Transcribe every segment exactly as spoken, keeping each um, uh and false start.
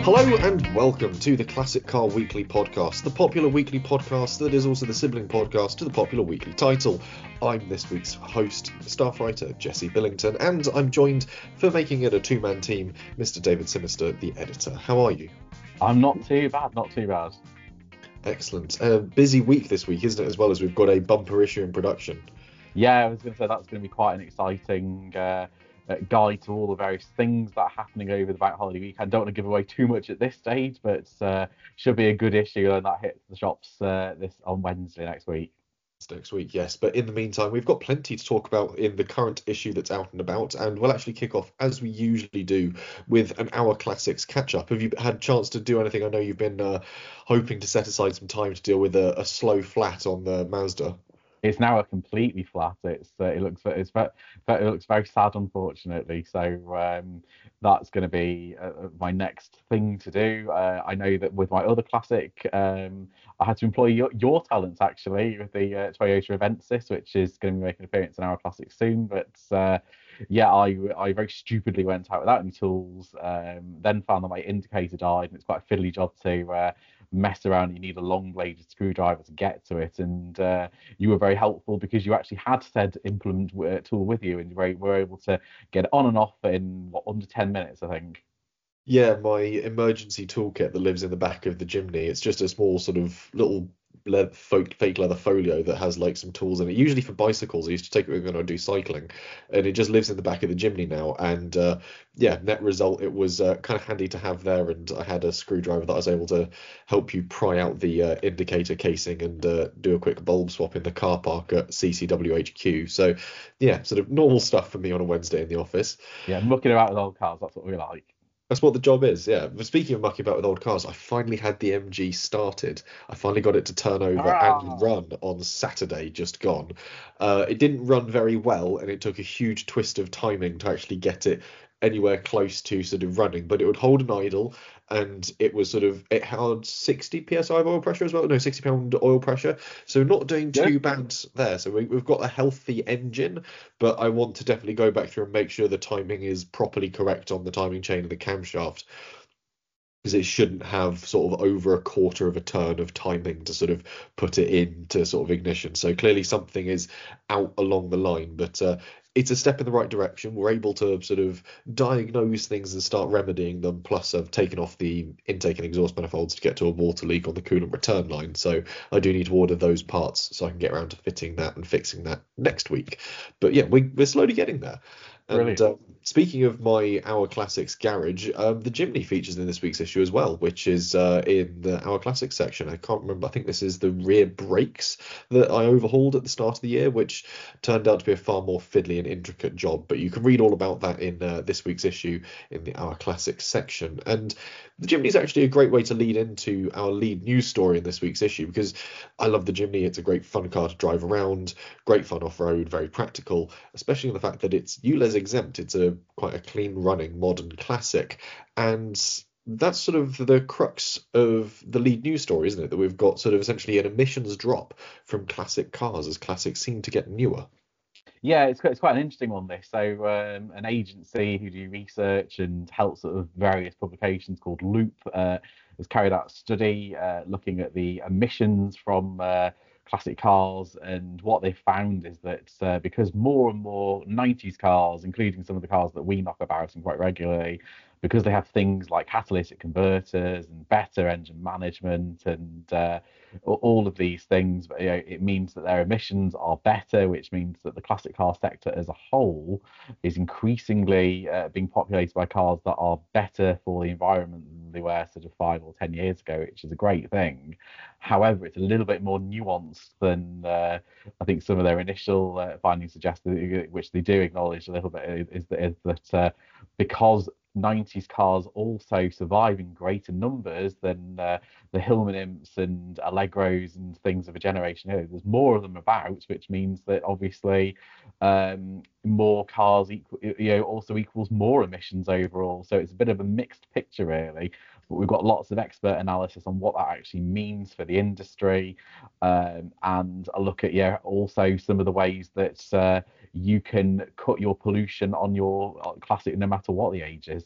Hello and welcome to the Classic Car Weekly podcast, the popular weekly podcast that is also the sibling podcast to the popular weekly title. I'm this week's host, staff writer Jesse Billington, and I'm joined for making it a two-man team, Mister David Sinister, the editor. How are you? I'm not too bad, not too bad. Excellent. A busy week this week, isn't it, as well as we've got a bumper issue in production. Yeah, I was going to say that's going to be quite an exciting uh, uh, guide to all the various things that are happening over the bank holiday weekend. Don't want to give away too much at this stage, but uh, should be a good issue, and that hits the shops uh, this on Wednesday next week. Next week, yes. But in the meantime, we've got plenty to talk about in the current issue that's out and about, and we'll actually kick off, as we usually do, with an Hour Classics catch-up. Have you had a chance to do anything? I know you've been uh, hoping to set aside some time to deal with a, a slow flat on the Mazda. It's now a completely flat. It's uh, it looks it's it looks very sad, unfortunately. So um, that's going to be uh, my next thing to do. Uh, I know that with my other classic, um, I had to employ your, your talents actually with the uh, Toyota Avensis, which is going to be making an appearance in our classic soon. But uh, yeah, I I very stupidly went out without any tools. Um, then found that my indicator died, and it's quite a fiddly job to uh, mess around. You need a long bladed screwdriver to get to it, and uh, you were very helpful because you actually had said implement uh, tool with you, and you were, were able to get it on and off in what, under ten minutes, I think. Yeah, my emergency toolkit that lives in the back of the Jimny. It's just a small sort of little le- fake leather folio that has like some tools in it. Usually for bicycles, I used to take it with me when I do cycling, and it just lives in the back of the Jimny now. And uh, yeah, net result, it was uh, kind of handy to have there. And I had a screwdriver that I was able to help you pry out the uh, indicator casing and uh, do a quick bulb swap in the car park at C C W H Q. So yeah, sort of normal stuff for me on a Wednesday in the office. Yeah, mucking about with old cars, that's what we like. That's what the job is, yeah. But speaking of mucking about with old cars, I finally had the M G started. I finally got it to turn over and run on Saturday, just gone. Uh, it didn't run very well, and it took a huge twist of timing to actually get it anywhere close to sort of running. But it would hold an idle, and it was sort of, it held sixty P S I of oil pressure as well. No, sixty pound oil pressure. So not doing too Yeah. bad there. So we, we've got a healthy engine, but I want to definitely go back through and make sure the timing is properly correct on the timing chain of the camshaft, because it shouldn't have sort of over a quarter of a turn of timing to sort of put it into sort of ignition. So clearly something is out along the line, but uh, it's a step in the right direction. We're able to sort of diagnose things and start remedying them. Plus, I've taken off the intake and exhaust manifolds to get to a water leak on the coolant return line. So I do need to order those parts so I can get around to fitting that and fixing that next week. But yeah, we, we're slowly getting there. And uh, speaking of my Hour Classics garage, um, the Jimny features in this week's issue as well, which is uh, in the Hour Classics section. I can't remember. I think this is the rear brakes that I overhauled at the start of the year, which turned out to be a far more fiddly and intricate job. But you can read all about that in uh, this week's issue in the Hour Classics section. And the Jimny is actually a great way to lead into our lead news story in this week's issue, because I love the Jimny. It's a great fun car to drive around, great fun off-road, very practical, especially in the fact that it's U L E Z exempt. It's a quite a clean running modern classic, and that's sort of the crux of the lead news story, isn't it? That we've got sort of essentially an emissions drop from classic cars as classics seem to get newer. Yeah, it's quite, it's quite an interesting one, this. So um, an agency who do research and help sort of various publications called Loop uh, has carried out a study uh, looking at the emissions from uh, classic cars, and what they found is that uh, because more and more nineties cars, including some of the cars that we knock about in quite regularly, because they have things like catalytic converters and better engine management and uh, all of these things, you know, it means that their emissions are better, which means that the classic car sector as a whole is increasingly uh, being populated by cars that are better for the environment than they were sort of five or ten years ago, which is a great thing. However, it's a little bit more nuanced than uh, I think some of their initial uh, findings suggest, which they do acknowledge a little bit, is that, is that uh, because nineties cars also survive in greater numbers than uh, the Hillman Imps and Allegros and things of a generation ago. There's more of them about, which means that obviously um, more cars equal, you know, also equals more emissions overall. So it's a bit of a mixed picture, really. But we've got lots of expert analysis on what that actually means for the industry, um, and a look at yeah also some of the ways that uh, you can cut your pollution on your classic, no matter what the age is.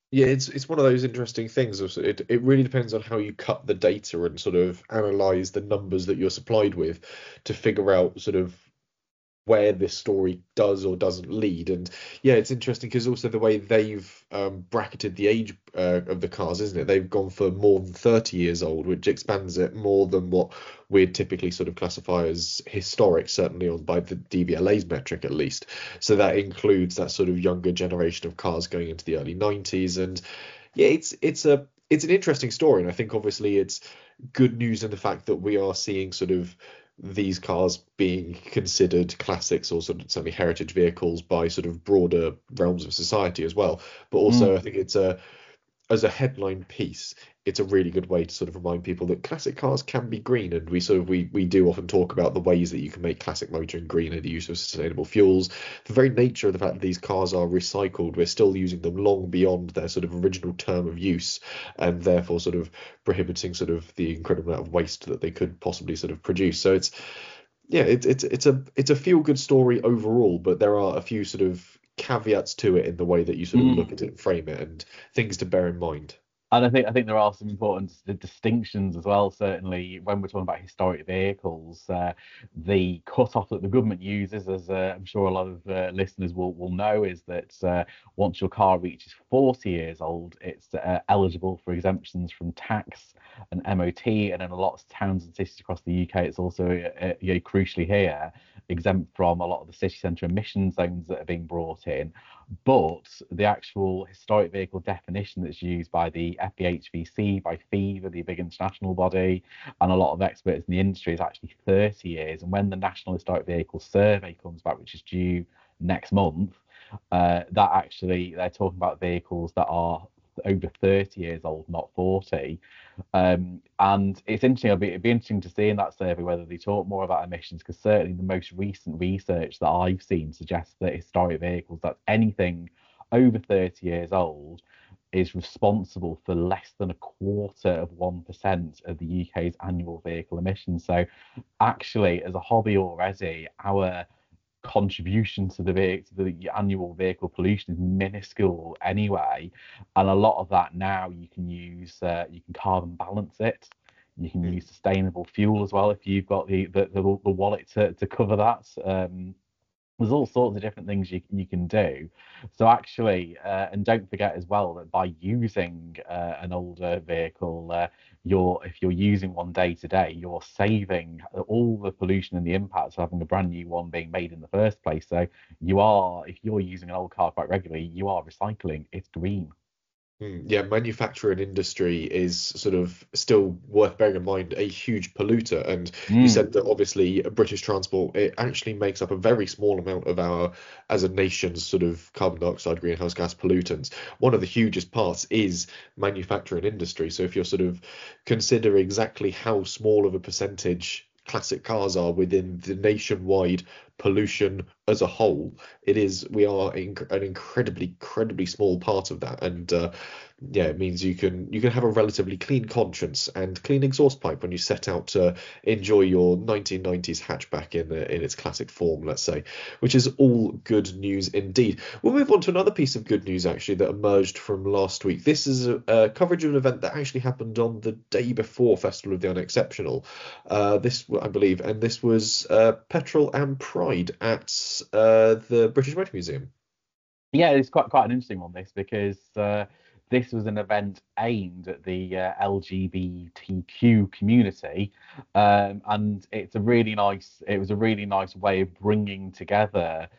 Yeah, it's it's one of those interesting things. of- It it really depends on how you cut the data and sort of analyze the numbers that you're supplied with to figure out sort of where this story does or doesn't lead. And yeah, it's interesting because also the way they've um, bracketed the age uh, of the cars, isn't it? They've gone for more than thirty years old, which expands it more than what we'd typically sort of classify as historic, certainly on by the D V L A's metric at least. So that includes that sort of younger generation of cars going into the early nineties. And yeah, it's it's a it's an interesting story, and I think obviously it's good news in the fact that we are seeing sort of these cars being considered classics or sort of certainly heritage vehicles by sort of broader realms of society as well. But also, I Mm. think it's a as a headline piece, it's a really good way to sort of remind people that classic cars can be green, and we sort of we we do often talk about the ways that you can make classic motoring greener, the use of sustainable fuels, the very nature of the fact that these cars are recycled. We're still using them long beyond their sort of original term of use, and therefore sort of prohibiting sort of the incredible amount of waste that they could possibly sort of produce. So it's yeah, it's it's it's a it's a feel good story overall, but there are a few sort of caveats to it in the way that you sort of look at Mm. it and frame it, and things to bear in mind. And I think I think there are some important dis- distinctions as well. Certainly, when we're talking about historic vehicles, uh, the cut-off that the government uses, as uh, I'm sure a lot of uh, listeners will will know, is that uh, once your car reaches forty years old, it's uh, eligible for exemptions from tax and M O T, and in a lot of towns and cities across the U K, it's also uh, uh, you know, crucially here exempt from a lot of the city centre emission zones that are being brought in. But the actual historic vehicle definition that's used by the F E H V C, by FIVA, the big international body, and a lot of experts in the industry is actually thirty years. And when the National Historic Vehicle Survey comes back, which is due next month, uh, that actually they're talking about vehicles that are over thirty years old, not forty. Um, and it's interesting. It'll be, it'd be interesting to see in that survey whether they talk more about emissions, because certainly the most recent research that I've seen suggests that historic vehicles, that's anything over thirty years old, is responsible for less than a quarter of one percent of the U K's annual vehicle emissions. So, actually, as a hobby already, our contribution to the to the annual vehicle pollution is minuscule anyway, and a lot of that now you can use uh, you can carbon balance it. You can use sustainable fuel as well if you've got the the, the, the wallet to, to cover that. Um, there's all sorts of different things you you can do. So actually, uh, and don't forget as well that by using uh, an older vehicle, uh, you're if you're using one day to day, you're saving all the pollution and the impacts of having a brand new one being made in the first place. So you are, if you're using an old car quite regularly, you are recycling. It's green. Mm, Yeah, manufacturing industry is sort of still worth bearing in mind a huge polluter. And you Mm. said that obviously British transport, it actually makes up a very small amount of our, as a nation's sort of carbon dioxide, greenhouse gas pollutants. One of the hugest parts is manufacturing industry. So if you're sort of consider exactly how small of a percentage classic cars are within the nationwide pollution as a whole, it is we are inc an incredibly, incredibly small part of that. And uh, yeah, it means you can you can have a relatively clean conscience and clean exhaust pipe when you set out to enjoy your nineteen nineties hatchback in in its classic form, let's say, which is all good news indeed. We'll move on to another piece of good news actually that emerged from last week. This is a, a coverage of an event that actually happened on the day before Festival of the Unexceptional. Uh, this, I believe, and this was uh, Petrol and Pride at uh, the British Motor Museum. Yeah, it's quite quite an interesting one this, because uh, this was an event aimed at the uh, L G B T Q community, um, and it's a really nice. It was a really nice way of bringing together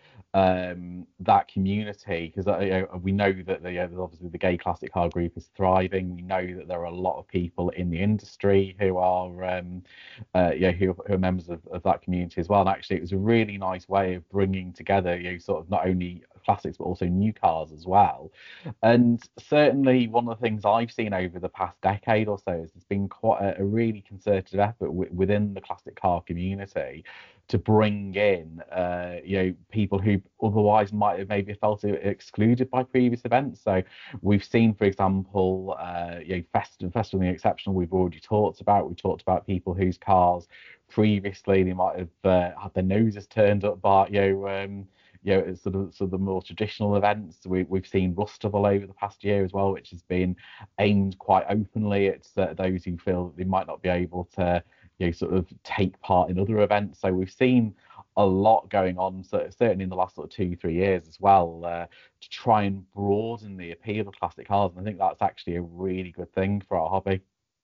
um, that community, because uh, you know, we know that the, uh, obviously the gay classic car group is thriving. We know that there are a lot of people in the industry who are um, uh, yeah, who, who are members of, of that community as well. And actually, it was a really nice way of bringing together, you know, sort of not only classics but also new cars as well. And certainly, one of the things I've seen over the past decade or so is there's been quite a, a really concerted effort w- within the classic car community to bring in, uh, you know, people who otherwise might have maybe felt excluded by previous events. So we've seen, for example, uh, you know, Festival, Festival and the Exceptional, we've already talked about. We talked about people whose cars previously they might have uh, had their noses turned up by, you know, um, you know, it's sort of sort of the more traditional events. We we've seen Rustival over the past year as well, which has been aimed quite openly at uh, those who feel they might not be able to, you know, sort of take part in other events. So we've seen a lot going on, so certainly in the last sort of two, three years as well, uh, to try and broaden the appeal of classic cars. And I think that's actually a really good thing for our hobby.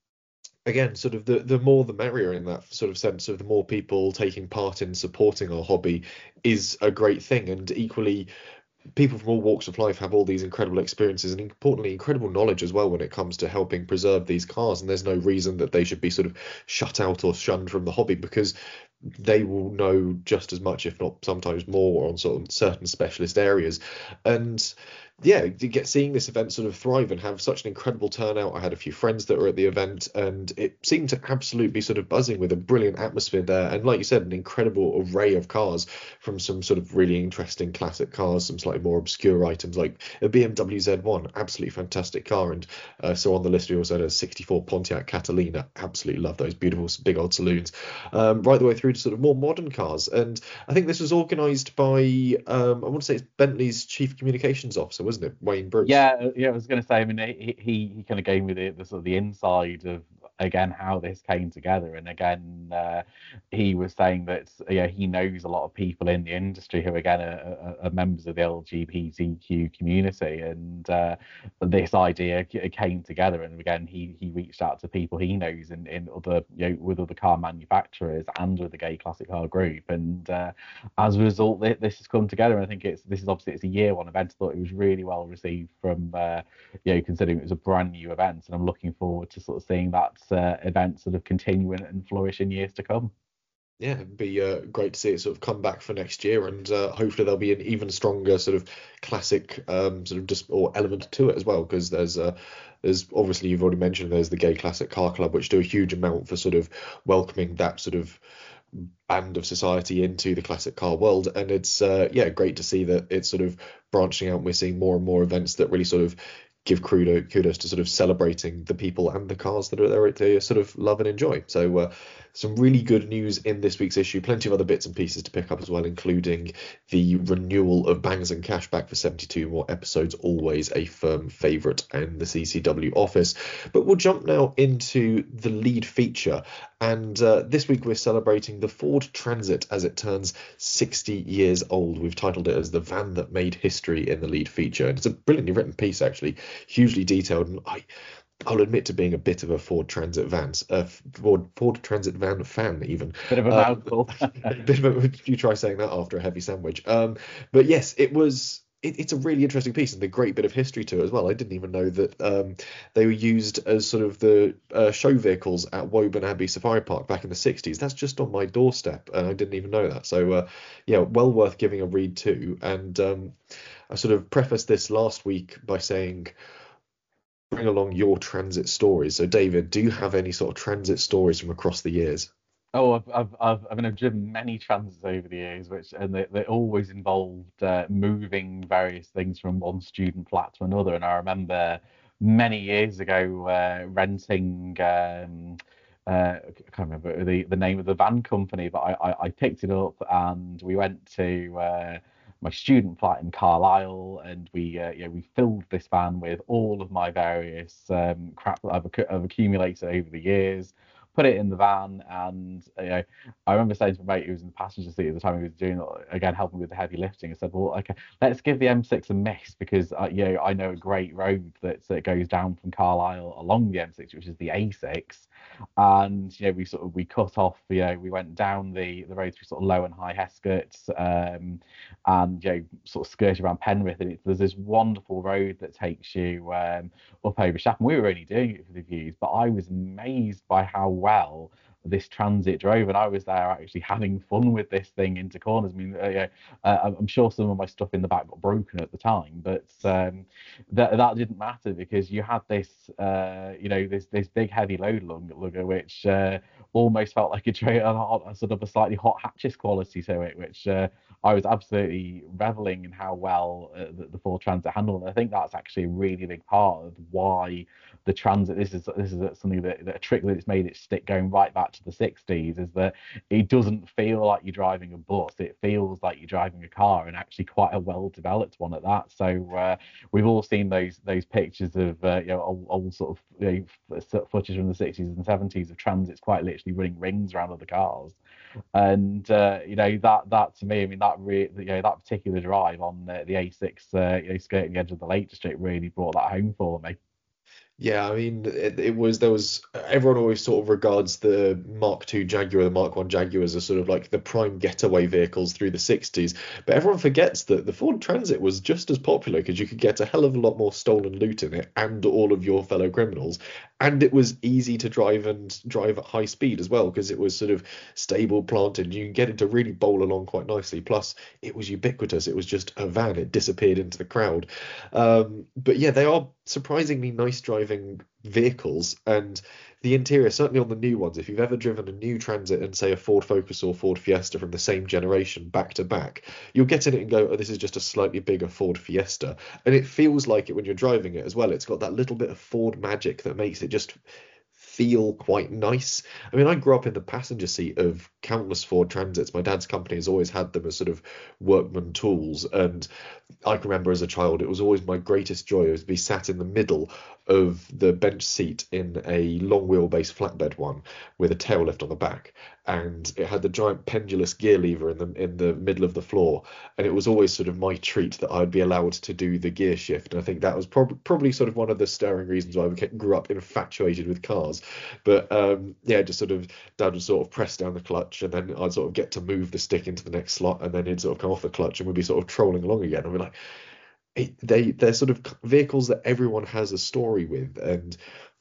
Again, sort of the the more the merrier in that sort of sense of the more people taking part in supporting our hobby is a great thing. And equally, people from all walks of life have all these incredible experiences and importantly incredible knowledge as well when it comes to helping preserve these cars, and there's no reason that they should be sort of shut out or shunned from the hobby, because they will know just as much, if not sometimes more, on sort of certain specialist areas. And yeah, to get seeing this event sort of thrive and have such an incredible turnout. I had a few friends that were at the event, and it seemed to absolutely be sort of buzzing with a brilliant atmosphere there. And like you said, an incredible array of cars, from some sort of really interesting classic cars, some slightly more obscure items like a B M W Z one, absolutely fantastic car. And uh, so on the list we also had a sixty-four Pontiac Catalina, absolutely love those beautiful big old saloons, um, right the way through to sort of more modern cars. And I think this was organised by um, I want to say it's Bentley's chief communications officer, wasn't it, Wayne Bruce? Yeah, yeah, I was going to say. I mean, he he, he kind of gave me the, the sort of the inside of, again, how this came together. And again, uh, he was saying that, yeah, he knows a lot of people in the industry who again are, are, are members of the L G B T Q community, and uh, this idea came together. And again, he he reached out to people he knows in, in other, you know, with other car manufacturers and with the Gay Classic Car Group, and uh, as a result, this has come together. And I think it's this is obviously it's a year one event. I thought it was really well received from, uh, you know, considering it was a brand new event, and I'm looking forward to sort of seeing that uh, event sort of continue and, and flourish in years to come. Yeah, it'd be uh, great to see it sort of come back for next year, and uh, hopefully there'll be an even stronger sort of classic um, sort of just or element to it as well, because there's uh, there's obviously, you've already mentioned, there's the Gay Classic Car Club, which do a huge amount for sort of welcoming that sort of band of society into the classic car world. And it's uh, yeah, great to see that it's sort of branching out, and we're seeing more and more events that really sort of give kudos, kudos to sort of celebrating the people and the cars that are there to sort of love and enjoy. So uh, some really good news in this week's issue. Plenty of other bits and pieces to pick up as well, including the renewal of Bangers and Cashback for seventy-two more episodes, always a firm favourite in the C C W office. But we'll jump now into the lead feature. And uh, this week we're celebrating the Ford Transit as it turns sixty years old. We've titled it as the van that made history in the lead feature. And it's a brilliantly written piece, actually, hugely detailed. And I, I'll admit to being a bit of a Ford Transit van, uh, Ford, Ford Transit van fan, even. Bit of a um, mouthful. a bit of a, you try saying that after a heavy sandwich. Um, but yes, it was. It, it's a really interesting piece and a great bit of history to it as well. I didn't even know that um, they were used as sort of the uh, show vehicles at Woburn Abbey Safari Park back in the sixties. That's just on my doorstep, and I didn't even know that. So uh, yeah, well worth giving a read too. And um, I sort of prefaced this last week by saying, bring along your transit stories. So David, do you have any sort of transit stories from across the years? Oh, I've, I've, I've, I mean, I've driven many transits over the years, which and they, they always involved uh, moving various things from one student flat to another. And I remember many years ago uh, renting. Um, uh, I can't remember the, the name of the van company, but I, I, I picked it up and we went to uh, my student flat in Carlisle, and we uh, yeah we filled this van with all of my various um, crap that I've, acc- I've accumulated over the years. Put it in the van, and you know, I remember saying to my mate who was in the passenger seat at the time, he was doing again helping with the heavy lifting. I said, "Well, okay, let's give the M six a miss, because uh, you know I know a great road that that goes down from Carlisle along the M six, which is the A six." And you know, we sort of we cut off. You know, we went down the the road through sort of Low and High Heskett, um, and you know, sort of skirted around Penrith, and it, there's this wonderful road that takes you um, up over Shap. And we were only doing it for the views, but I was amazed by how well this transit drove, and I was there actually having fun with this thing into corners. I mean, uh, yeah, uh, I'm sure some of my stuff in the back got broken at the time, but um, that that didn't matter, because you had this, uh, you know, this this big heavy load lugger, which uh, almost felt like a, tra- a, a sort of a slightly hot hatches quality to it, which uh, I was absolutely reveling in how well uh, the, the Ford Transit handled. And I think that's actually a really big part of why the Transit. This is this is something that, that a trick that it's made it stick going right back to the sixties, is that it doesn't feel like you're driving a bus. It feels like you're driving a car, and actually quite a well developed one at that. So uh, we've all seen those those pictures of uh, you know old, old sort of you know, f- footage from the sixties and seventies of Transits quite literally running rings around other cars. And uh, you know that that to me, I mean that re- you know that particular drive on uh, the A six, uh, you know, skirting the edge of the Lake District really brought that home for me. Yeah, I mean, it, it was there was everyone always sort of regards the Mark two Jaguar, the Mark one Jaguar as a sort of like the prime getaway vehicles through the sixties, but everyone forgets that the Ford Transit was just as popular because you could get a hell of a lot more stolen loot in it and all of your fellow criminals, and it was easy to drive and drive at high speed as well because it was sort of stable planted. You can get it to really bowl along quite nicely. Plus, it was ubiquitous. It was just a van. It disappeared into the crowd. Um, but yeah, they are surprisingly nice driving vehicles, and the interior, certainly on the new ones, if you've ever driven a new Transit and say a Ford Focus or Ford Fiesta from the same generation back to back, you'll get in it and go, oh, this is just a slightly bigger Ford Fiesta. And it feels like it when you're driving it as well. It's got that little bit of Ford magic that makes it just feel quite nice. I mean, I grew up in the passenger seat of countless Ford Transits. My dad's company has always had them as sort of workman tools, and I can remember as a child, it was always my greatest joy was to be sat in the middle of the bench seat in a long wheelbase flatbed one with a tail lift on the back, and it had the giant pendulous gear lever in the in the middle of the floor, and it was always sort of my treat that I'd be allowed to do the gear shift. And I think that was prob- probably sort of one of the stirring reasons why I became, grew up infatuated with cars. But um, yeah, just sort of dad would sort of press down the clutch, and then I'd sort of get to move the stick into the next slot, and then he'd sort of come off the clutch, and we'd be sort of trolling along again. And we're like, it, they they're sort of vehicles that everyone has a story with, and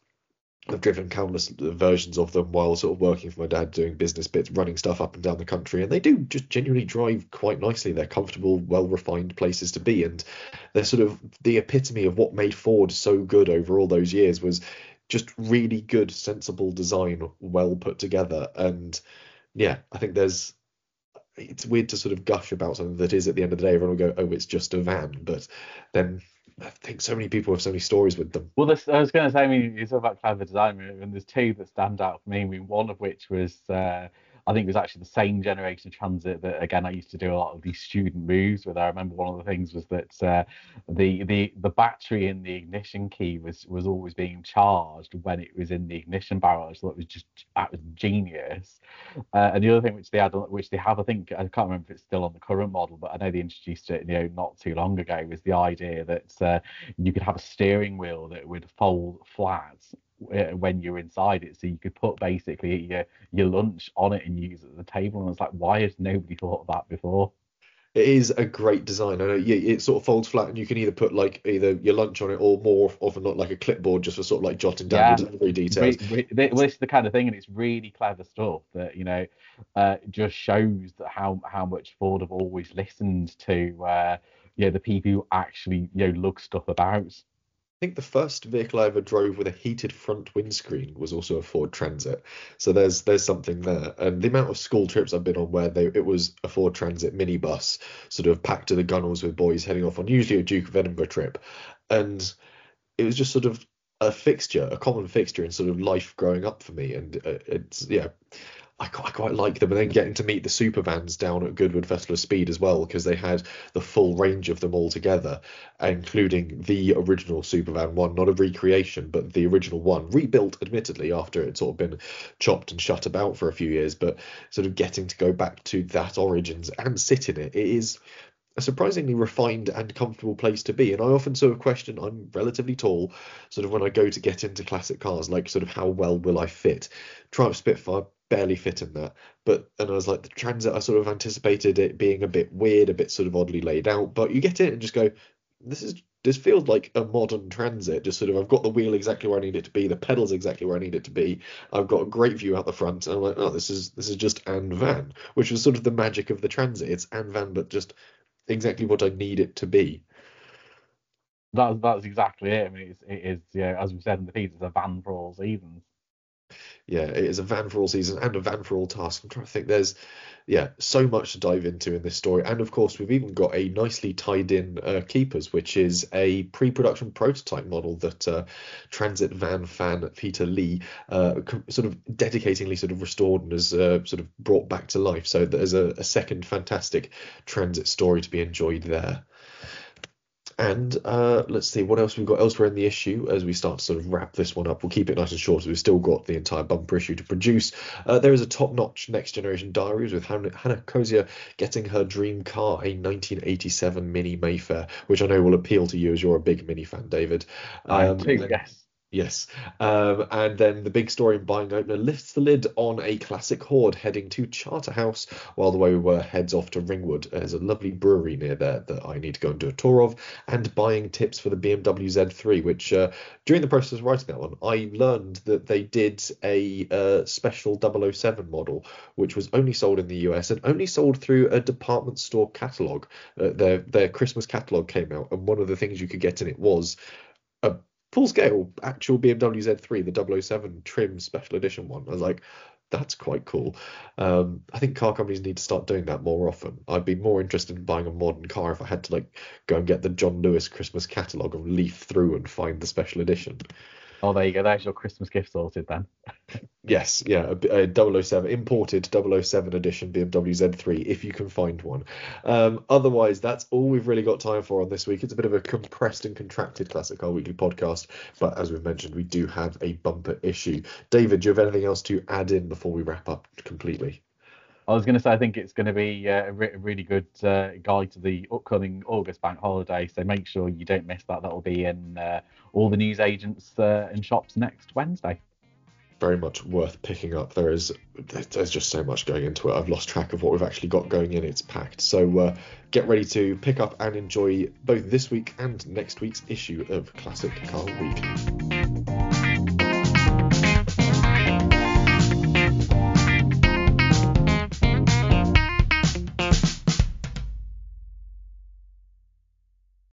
I've driven countless versions of them while sort of working for my dad, doing business bits, running stuff up and down the country, and they do just genuinely drive quite nicely. They're comfortable, well-refined places to be, and they're sort of the epitome of what made Ford so good over all those years was just really good, sensible design, well put together. And yeah, I think there's it's weird to sort of gush about something that is at the end of the day, everyone will go, oh, it's just a van. But then I think so many people have so many stories with them. Well, this, I was going to say, I mean, you talk about clever design, and there's two that stand out for me. I mean, one of which was, uh, I think, it was actually the same generation of Transit that, again, I used to do a lot of these student moves with. I remember one of the things was that uh, the the the battery in the ignition key was was always being charged when it was in the ignition barrel. I thought it was just that was genius. Uh, and the other thing which they had, which they have, I think, I can't remember if it's still on the current model, but I know they introduced it, you know, not too long ago, was the idea that uh, you could have a steering wheel that would fold flat uh, when you're inside it, so you could put basically your your lunch on it and use it at the table. And I was like, why has nobody thought of that before? It is a great design. I know, yeah, it sort of folds flat, and you can either put like either your lunch on it or more often not like a clipboard, just for sort of like jotting down your Yeah, delivery details. re, re, well, this is the kind of thing, and it's really clever stuff that you know uh, just shows that how how much Ford have always listened to uh, you know the people who actually you know lug stuff about. I think the first vehicle I ever drove with a heated front windscreen was also a Ford Transit. So there's there's something there. And the amount of school trips I've been on where they it was a Ford Transit minibus, sort of packed to the gunnels with boys heading off on usually a Duke of Edinburgh trip. And it was just sort of a fixture, a common fixture in sort of life growing up for me. And uh, it's yeah, I quite, I quite like them. And then getting to meet the super vans down at Goodwood Festival of Speed as well, because they had the full range of them all together, including the original Supervan one, not a recreation, but the original one, rebuilt admittedly after it had sort of been chopped and shut about for a few years, but sort of getting to go back to that origins and sit in it. It is a surprisingly refined and comfortable place to be. And I often sort of question, I'm relatively tall, sort of when I go to get into classic cars, like sort of how well will I fit? Triumph Spitfire barely fit in that. But and I was like, the Transit, I sort of anticipated it being a bit weird, a bit sort of oddly laid out. But you get in and just go, this is this feels like a modern Transit. Just sort of, I've got the wheel exactly where I need it to be, the pedals exactly where I need it to be. I've got a great view out the front, and I'm like, oh, this is this is just an van, which was sort of the magic of the Transit. It's an van, but just exactly what I need it to be. That's that's exactly it. I mean, it's, it is, you know, as we said in the piece, it's a van for all seasons. Yeah, it is a van for all seasons and a van for all tasks. I'm trying to think. There's, yeah, so much to dive into in this story, and of course we've even got a nicely tied in uh, Keepers, which is a pre-production prototype model that uh, Transit van fan Peter Lee uh, sort of dedicatingly sort of restored and has uh, sort of brought back to life. So there's a, a second fantastic Transit story to be enjoyed there. And uh, let's see what else we've got elsewhere in the issue as we start to sort of wrap this one up. We'll keep it nice and short, as we've still got the entire bumper issue to produce. Uh, there is a top-notch Next Generation Diaries with Hannah, Hannah Kozia getting her dream car, a nineteen eighty-seven Mini Mayfair, which I know will appeal to you as you're a big Mini fan, David. I Um, do, then, yes. Yes. Um, and then the big story in Buying Opener lifts the lid on a classic Horde heading to Charterhouse, while the way we were heads off to Ringwood. There's a lovely brewery near there that I need to go and do a tour of, and buying tips for the B M W Z three, which uh, during the process of writing that one, I learned that they did a uh, special double oh seven model, which was only sold in the U S and only sold through a department store catalogue. Uh, their, their Christmas catalogue came out, and one of the things you could get in it was a full scale actual B M W Z three, the double oh seven trim special edition one. I was like, that's quite cool. Um, I think car companies need to start doing that more often. I'd be more interested in buying a modern car if I had to like go and get the John Lewis Christmas catalogue and leaf through and find the special edition. Oh, there you go. There's your Christmas gift sorted then. Yes, yeah, a, a double oh seven imported double oh seven edition B M W Z three if you can find one. Um, otherwise, that's all we've really got time for on this week. It's a bit of a compressed and contracted Classic Car Weekly podcast, but as we've mentioned, we do have a bumper issue. David, do you have anything else to add in before we wrap up completely? I was going to say, I think it's going to be uh, a, re- a really good uh, guide to the upcoming August bank holiday. So make sure you don't miss that. That'll be in uh, all the newsagents uh, and shops next Wednesday. Very much worth picking up. There is, there's just so much going into it. I've lost track of what we've actually got going in. It's packed. So uh, get ready to pick up and enjoy both this week and next week's issue of Classic Car Weekly.